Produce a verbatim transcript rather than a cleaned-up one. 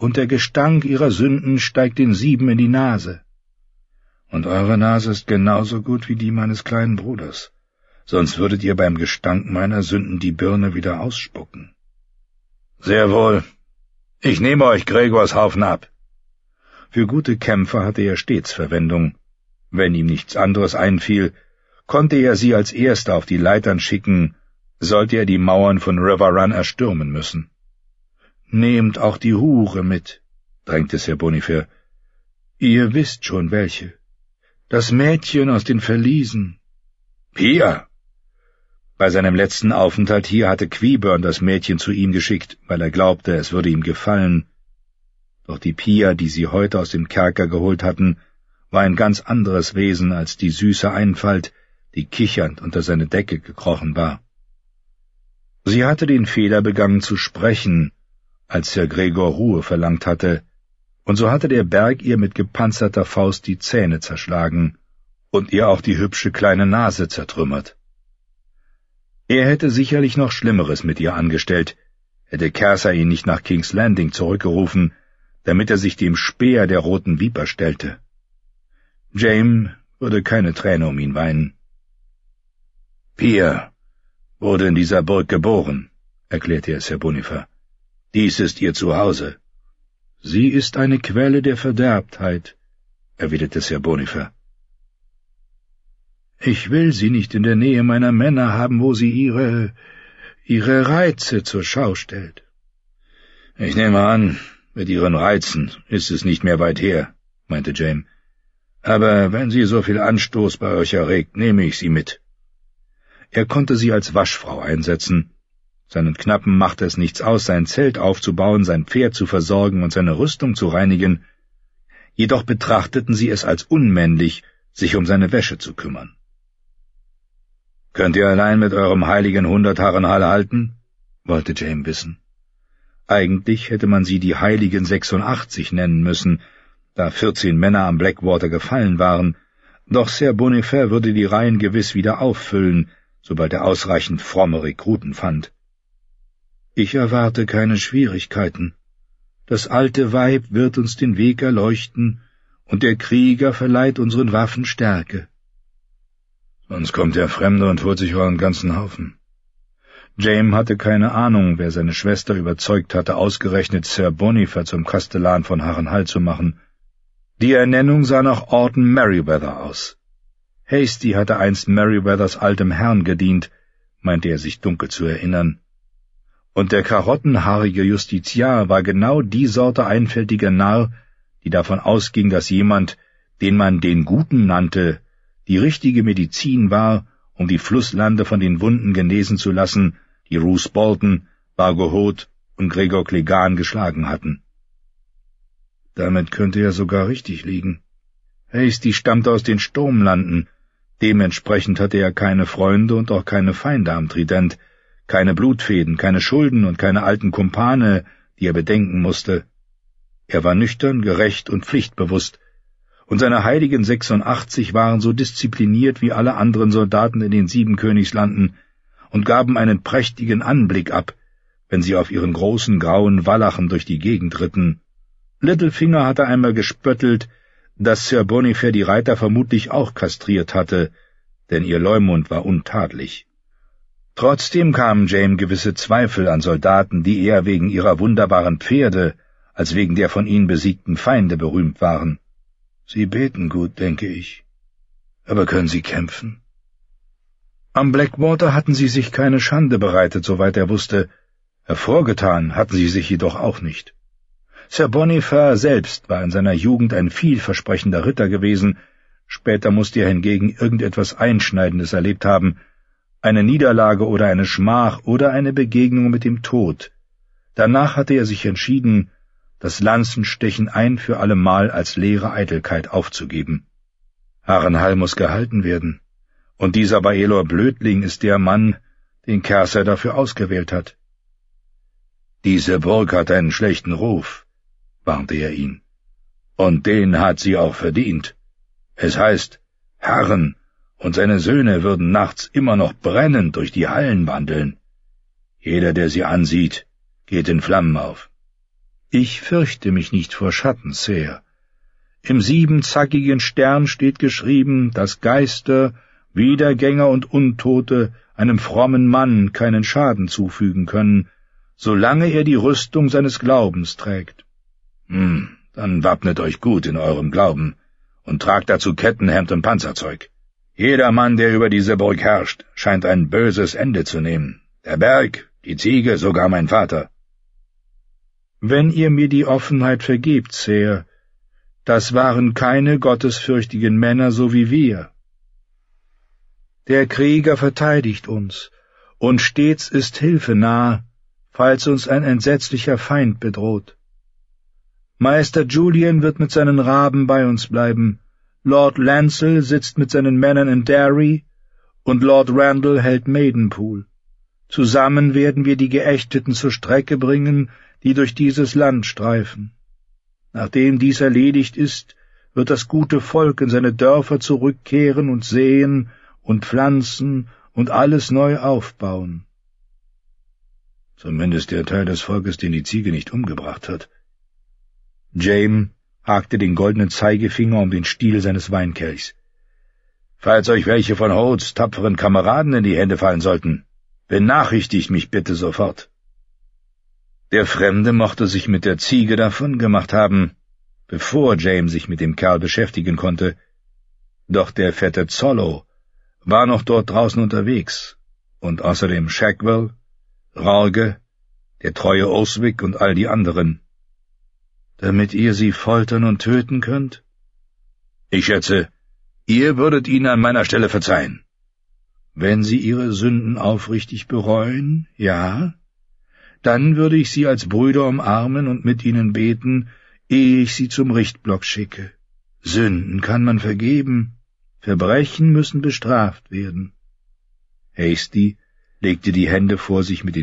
und der Gestank ihrer Sünden steigt den Sieben in die Nase. Und eure Nase ist genauso gut wie die meines kleinen Bruders, sonst würdet ihr beim Gestank meiner Sünden die Birne wieder ausspucken. Sehr wohl. Ich nehme euch Gregors Haufen ab. Für gute Kämpfer hatte er stets Verwendung. Wenn ihm nichts anderes einfiel, konnte er sie als Erster auf die Leitern schicken, sollte er die Mauern von River Run erstürmen müssen. »Nehmt auch die Hure mit«, drängte Sir Boniface. »Ihr wisst schon welche. Das Mädchen aus den Verliesen.« »Pia!« Bei seinem letzten Aufenthalt hier hatte Quiburn das Mädchen zu ihm geschickt, weil er glaubte, es würde ihm gefallen. Doch die Pia, die sie heute aus dem Kerker geholt hatten, war ein ganz anderes Wesen als die süße Einfalt, die kichernd unter seine Decke gekrochen war. Sie hatte den Fehler begangen zu sprechen, als Sir Gregor Ruhe verlangt hatte, und so hatte der Berg ihr mit gepanzerter Faust die Zähne zerschlagen und ihr auch die hübsche kleine Nase zertrümmert. Er hätte sicherlich noch Schlimmeres mit ihr angestellt, hätte Cersei ihn nicht nach King's Landing zurückgerufen, damit er sich dem Speer der Roten Viper stellte. Jaime würde keine Träne um ihn weinen. »Pia wurde in dieser Burg geboren«, erklärte er Sir Boniface. »Dies ist ihr Zuhause.« »Sie ist eine Quelle der Verderbtheit«, erwiderte Sir Boniface. »Ich will sie nicht in der Nähe meiner Männer haben, wo sie ihre, ihre Reize zur Schau stellt.« »Ich nehme an, mit ihren Reizen ist es nicht mehr weit her«, meinte Jaime. »Aber wenn sie so viel Anstoß bei euch erregt, nehme ich sie mit.« Er konnte sie als Waschfrau einsetzen. Seinen Knappen machte es nichts aus, sein Zelt aufzubauen, sein Pferd zu versorgen und seine Rüstung zu reinigen. Jedoch betrachteten sie es als unmännlich, sich um seine Wäsche zu kümmern. »Könnt ihr allein mit eurem heiligen Hundert Harrenhal halten?« wollte Jaime wissen. Eigentlich hätte man sie die heiligen Sechsundachtzig nennen müssen, da vierzehn Männer am Blackwater gefallen waren, doch Sir Boniface würde die Reihen gewiss wieder auffüllen, sobald er ausreichend fromme Rekruten fand. »Ich erwarte keine Schwierigkeiten. Das alte Weib wird uns den Weg erleuchten, und der Krieger verleiht unseren Waffen Stärke.« »Sonst kommt der Fremde und holt sich euren ganzen Haufen.« Jaime hatte keine Ahnung, wer seine Schwester überzeugt hatte, ausgerechnet Sir Boniface zum Kastellan von Harrenhal zu machen. Die Ernennung sah nach Orton Merryweather aus. Hasty hatte einst Merryweathers altem Herrn gedient, meinte er sich dunkel zu erinnern. Und der karottenhaarige Justitiar war genau die Sorte einfältiger Narr, die davon ausging, dass jemand, den man den Guten nannte, die richtige Medizin war, um die Flusslande von den Wunden genesen zu lassen, die Roose Bolton, Bargohoth und Gregor Clegane geschlagen hatten. Damit könnte er sogar richtig liegen. Hasty stammte aus den Sturmlanden, dementsprechend hatte er keine Freunde und auch keine Feinde am Trident, keine Blutfäden, keine Schulden und keine alten Kumpane, die er bedenken musste. Er war nüchtern, gerecht und pflichtbewusst, und seine heiligen Sechsundachtzig waren so diszipliniert wie alle anderen Soldaten in den Siebenkönigslanden und gaben einen prächtigen Anblick ab, wenn sie auf ihren großen grauen Wallachen durch die Gegend ritten. Littlefinger hatte einmal gespöttelt, dass Sir Boniface die Reiter vermutlich auch kastriert hatte, denn ihr Leumund war untadelig. Trotzdem kamen Jaime gewisse Zweifel an Soldaten, die eher wegen ihrer wunderbaren Pferde als wegen der von ihnen besiegten Feinde berühmt waren. Sie beten gut, denke ich. Aber können sie kämpfen? Am Blackwater hatten sie sich keine Schande bereitet, soweit er wusste. Hervorgetan hatten sie sich jedoch auch nicht. Sir Boniface selbst war in seiner Jugend ein vielversprechender Ritter gewesen, später musste er hingegen irgendetwas Einschneidendes erlebt haben, eine Niederlage oder eine Schmach oder eine Begegnung mit dem Tod. Danach hatte er sich entschieden, das Lanzenstechen ein für allemal als leere Eitelkeit aufzugeben. Harrenhal muss gehalten werden, und dieser Baelor Blödling ist der Mann, den Cersei dafür ausgewählt hat. »Diese Burg hat einen schlechten Ruf«, warnte er ihn, »und den hat sie auch verdient. Es heißt, Harren und seine Söhne würden nachts immer noch brennend durch die Hallen wandeln. Jeder, der sie ansieht, geht in Flammen auf.« Ich fürchte mich nicht vor Schatten, Sir. Im siebenzackigen Stern steht geschrieben, dass Geister, Wiedergänger und Untote einem frommen Mann keinen Schaden zufügen können, solange er die Rüstung seines Glaubens trägt. Hm, dann wappnet euch gut in eurem Glauben und tragt dazu Kettenhemd und Panzerzeug. Jeder Mann, der über diese Burg herrscht, scheint ein böses Ende zu nehmen. Der Berg, die Ziege, sogar mein Vater. Wenn ihr mir die Offenheit vergebt, Sir, das waren keine gottesfürchtigen Männer so wie wir. Der Krieger verteidigt uns, und stets ist Hilfe nah, falls uns ein entsetzlicher Feind bedroht. Meister Julian wird mit seinen Raben bei uns bleiben, Lord Lancel sitzt mit seinen Männern in Derry, und Lord Randall hält Maidenpool. Zusammen werden wir die Geächteten zur Strecke bringen, die durch dieses Land streifen. Nachdem dies erledigt ist, wird das gute Volk in seine Dörfer zurückkehren und säen und pflanzen und alles neu aufbauen. Zumindest der Teil des Volkes, den die Ziege nicht umgebracht hat. James hakte den goldenen Zeigefinger um den Stiel seines Weinkelchs. Falls euch welche von Hoads tapferen Kameraden in die Hände fallen sollten, benachrichtigt mich bitte sofort. Der Fremde mochte sich mit der Ziege davongemacht haben, bevor James sich mit dem Kerl beschäftigen konnte, doch der fette Zollo war noch dort draußen unterwegs, und außerdem Shackwell, Rorge, der treue Oswick und all die anderen. Damit ihr sie foltern und töten könnt? Ich schätze, ihr würdet ihnen an meiner Stelle verzeihen. Wenn sie ihre Sünden aufrichtig bereuen, ja, dann würde ich sie als Brüder umarmen und mit ihnen beten, ehe ich sie zum Richtblock schicke. Sünden kann man vergeben, Verbrechen müssen bestraft werden. Hasty legte die Hände vor sich mit den